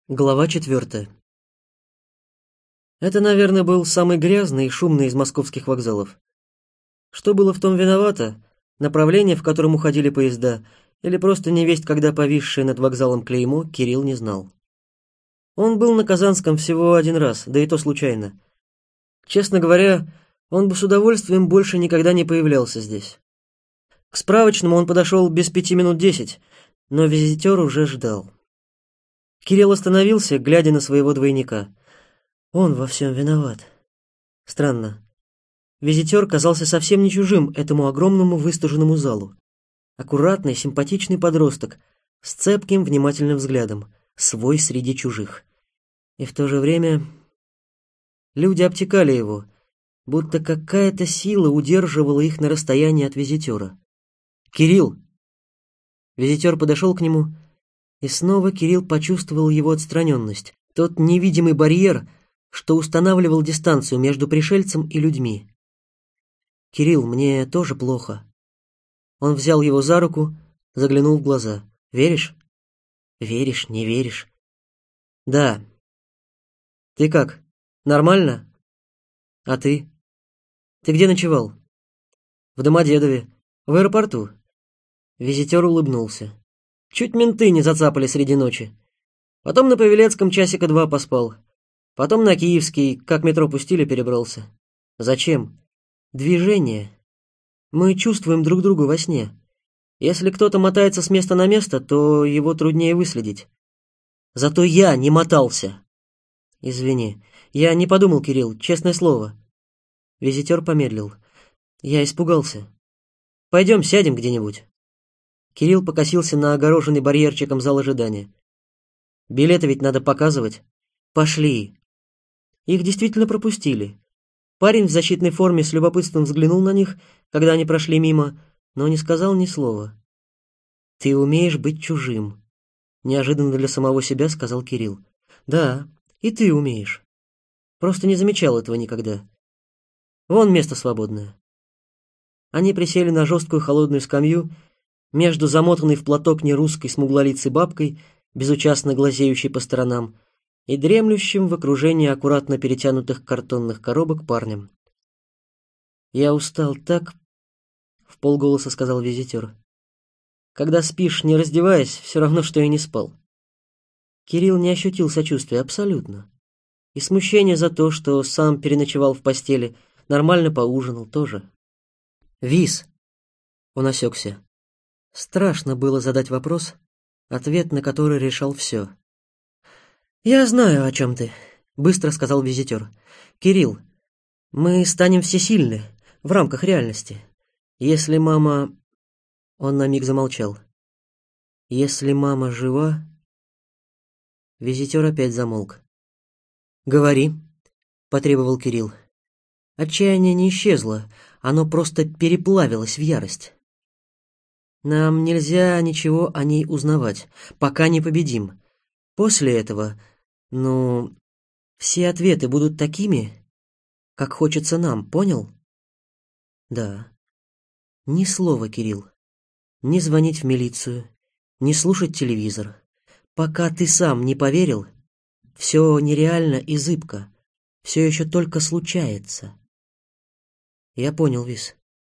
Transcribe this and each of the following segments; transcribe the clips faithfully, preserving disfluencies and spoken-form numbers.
Глава четвертая. Это, наверное, был самый грязный и шумный из московских вокзалов. Что было в том виновато? Направление, в котором уходили поезда, или просто невесть, когда повисшее над вокзалом клеймо, Кирилл не знал. Он был на Казанском всего один раз, да и то случайно. Честно говоря, он бы с удовольствием больше никогда не появлялся здесь. К справочному он подошел без пяти минут десять, но визитер уже ждал. Кирилл остановился, глядя на своего двойника. Он во всем виноват. Странно. Визитер казался совсем не чужим этому огромному выстуженному залу. Аккуратный, симпатичный подросток, с цепким, внимательным взглядом, свой среди чужих. И в то же время люди обтекали его, будто какая-то сила удерживала их на расстоянии от визитера. «Кирилл!» Визитер подошел к нему. И снова Кирилл почувствовал его отстраненность, тот невидимый барьер, что устанавливал дистанцию между пришельцем и людьми. «Кирилл, мне тоже плохо». Он взял его за руку, заглянул в глаза. «Веришь?» «Веришь, не веришь?» «Да». «Ты как, нормально?» «А ты?» «Ты где ночевал?» «В Домодедове, в аэропорту». Визитер улыбнулся. Чуть менты не зацапали среди ночи. Потом на Павелецком часика два поспал. Потом на Киевский, как метро пустили, перебрался. Зачем? Движение. Мы чувствуем друг друга во сне. Если кто-то мотается с места на место, то его труднее выследить. Зато я не мотался. Извини, я не подумал, Кирилл, честное слово. Визитер помедлил. Я испугался. Пойдем сядем где-нибудь. Кирилл покосился на огороженный барьерчиком зал ожидания. «Билеты ведь надо показывать». «Пошли». Их действительно пропустили. Парень в защитной форме с любопытством взглянул на них, когда они прошли мимо, но не сказал ни слова. «Ты умеешь быть чужим», — неожиданно для самого себя сказал Кирилл. «Да, и ты умеешь. Просто не замечал этого никогда. Вон место свободное». Они присели на жесткую холодную скамью, между замотанной в платок нерусской смуглолицей бабкой, безучастно глазеющей по сторонам, и дремлющим в окружении аккуратно перетянутых картонных коробок парнем. «Я устал так», — вполголоса сказал визитер. «Когда спишь, не раздеваясь, все равно, что и не спал». Кирилл не ощутил сочувствия абсолютно. И смущение за то, что сам переночевал в постели, нормально поужинал тоже. «Виз!» — он осекся. Страшно было задать вопрос, ответ на который решал все. «Я знаю, о чем ты», — быстро сказал визитер. «Кирилл, мы станем всесильны в рамках реальности. Если мама...» Он на миг замолчал. «Если мама жива...» Визитер опять замолк. «Говори», — потребовал Кирилл. Отчаяние не исчезло, оно просто переплавилось в ярость. Нам нельзя ничего о ней узнавать, пока не победим. После этого, ну, все ответы будут такими, как хочется нам, понял? Да. Ни слова, Кирилл. Не звонить в милицию, не слушать телевизор. Пока ты сам не поверил, все нереально и зыбко, все еще только случается. Я понял, Вис.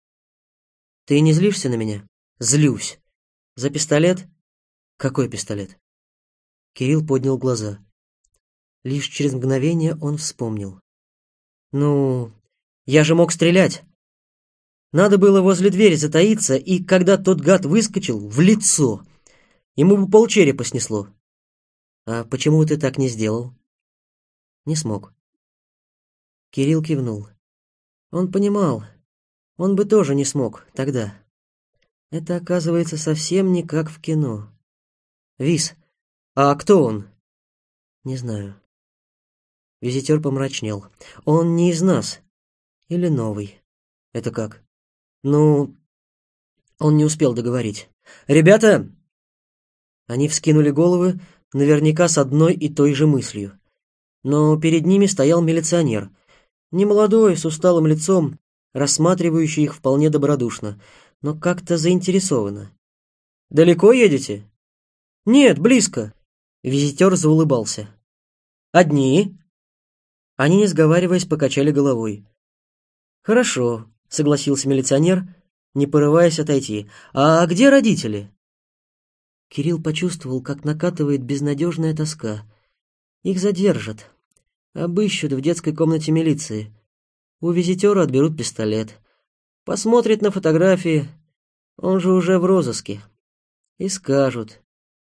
Ты не злишься на меня? Злюсь. За пистолет? Какой пистолет? Кирилл поднял глаза. Лишь через мгновение он вспомнил. Ну, я же мог стрелять. Надо было возле двери затаиться, и когда тот гад выскочил, в лицо. Ему бы полчерепа снесло. А почему ты так не сделал? Не смог. Кирилл кивнул. Он понимал, он бы тоже не смог тогда. Это, оказывается, совсем не как в кино. Вис, а кто он? Не знаю. Визитер помрачнел. Он не из нас. Или новый. Это как? Ну, он не успел договорить. Ребята! Они вскинули головы, наверняка с одной и той же мыслью. Но перед ними стоял милиционер. Немолодой, с усталым лицом, рассматривающий их вполне добродушно, но как-то заинтересованно. «Далеко едете?» «Нет, близко. Визитер заулыбался. «Одни?» Они, не сговариваясь, покачали головой. «Хорошо», — согласился милиционер, не порываясь отойти. «А где родители?» Кирилл почувствовал, как накатывает безнадежная тоска. Их задержат. Обыщут в детской комнате милиции. У визитера отберут пистолет. Посмотрят на фотографии. Он же уже в розыске. И скажут.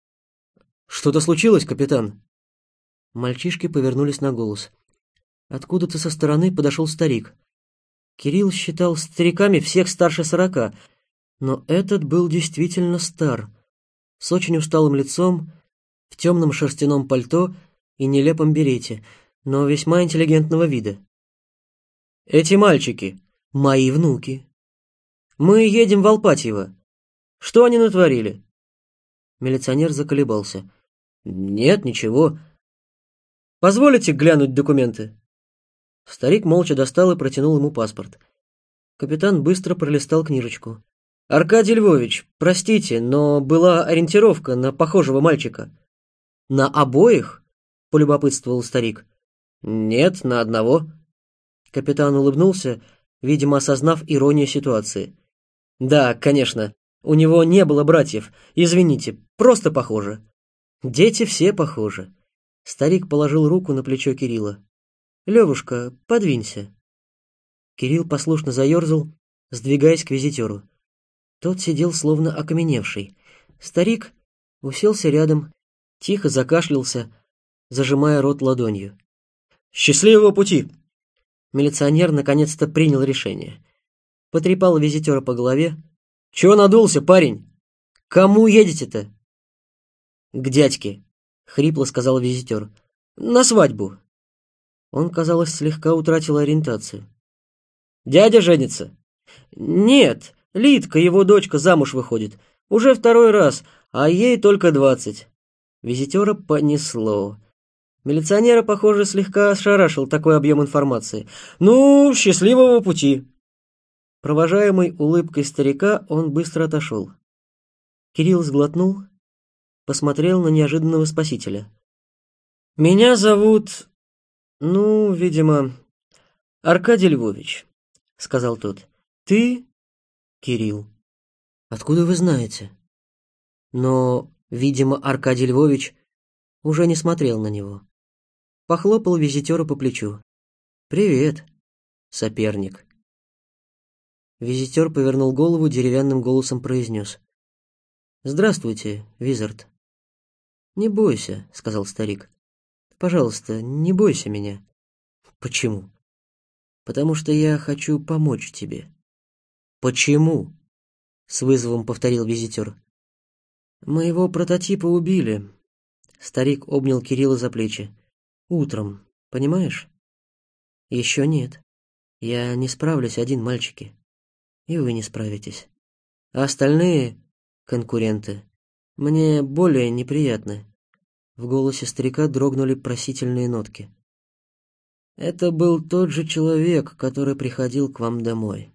«Что-то случилось, капитан?» Мальчишки повернулись на голос. Откуда-то со стороны подошел старик. Кирилл считал стариками всех старше сорока, но этот был действительно стар, с очень усталым лицом, в темном шерстяном пальто и нелепом берете, но весьма интеллигентного вида. «Эти мальчики — мои внуки. Мы едем в Алпатьево. Что они натворили?» Милиционер заколебался. «Нет, ничего. Позволите глянуть документы?» Старик молча достал и протянул ему паспорт. Капитан быстро пролистал книжечку. «Аркадий Львович, простите, но была ориентировка на похожего мальчика». «На обоих?» — полюбопытствовал старик. «Нет, на одного». Капитан улыбнулся, видимо, осознав иронию ситуации. «Да, конечно, у него не было братьев. Извините, просто похоже». «Дети все похожи». Старик положил руку на плечо Кирилла. «Левушка, подвинься». Кирилл послушно заерзал, сдвигаясь к визитеру. Тот сидел словно окаменевший. Старик уселся рядом, тихо закашлялся, зажимая рот ладонью. «Счастливого пути!» Милиционер наконец-то принял решение. Потрепал визитера по голове. «Чего надулся, парень? Кому едете-то?» «К дядьке», — хрипло сказал визитер. «На свадьбу». Он, казалось, слегка утратил ориентацию. «Дядя женится?» «Нет, Лидка, его дочка, замуж выходит. Уже второй раз, а ей только двадцать». Визитера понесло. Милиционера, похоже, слегка ошарашил такой объем информации. «Ну, счастливого пути!» Провожаемый улыбкой старика, он быстро отошел. Кирилл сглотнул, посмотрел на неожиданного спасителя. «Меня зовут, ну, видимо, Аркадий Львович», — сказал тот. «Ты?» «Кирилл». «Откуда вы знаете?» Но, видимо, Аркадий Львович уже не смотрел на него. Похлопал визитера по плечу. «Привет, соперник». Визитер повернул голову, деревянным голосом произнес. «Здравствуйте, Визард». «Не бойся», — сказал старик. «Пожалуйста, не бойся меня». «Почему?» «Потому что я хочу помочь тебе». «Почему?» — с вызовом повторил визитер. «Моего прототипа убили». Старик обнял Кирилла за плечи. «Утром, понимаешь?» «Еще нет. Я не справлюсь один, мальчики. И вы не справитесь. А остальные конкуренты мне более неприятны». В голосе старика дрогнули просительные нотки. «Это был тот же человек, который приходил к вам домой».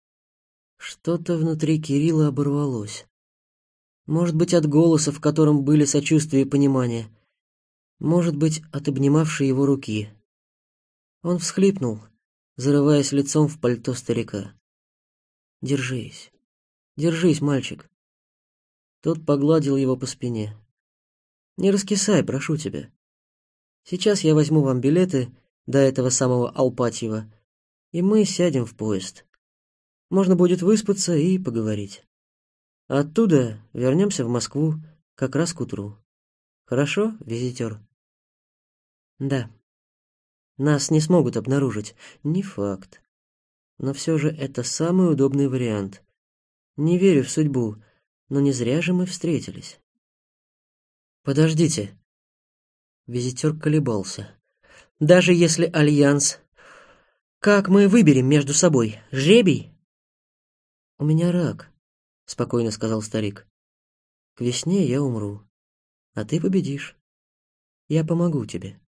Что-то внутри Кирилла оборвалось. Может быть, от голоса, в котором были сочувствие и понимание. Может быть, от обнимавшей его руки. Он всхлипнул, зарываясь лицом в пальто старика. «Держись, держись, мальчик». Тот погладил его по спине. «Не раскисай, прошу тебя. Сейчас я возьму вам билеты до этого самого Алпатьева, и мы сядем в поезд. Можно будет выспаться и поговорить. Оттуда вернемся в Москву как раз к утру. Хорошо, визитер?» «Да. Нас не смогут обнаружить. Не факт. Но все же это самый удобный вариант. Не верю в судьбу, но не зря же мы встретились». «Подождите». Визитер колебался. «Даже если альянс... Как мы выберем между собой? Жребий?» «У меня рак», — спокойно сказал старик. «К весне я умру, а ты победишь. Я помогу тебе».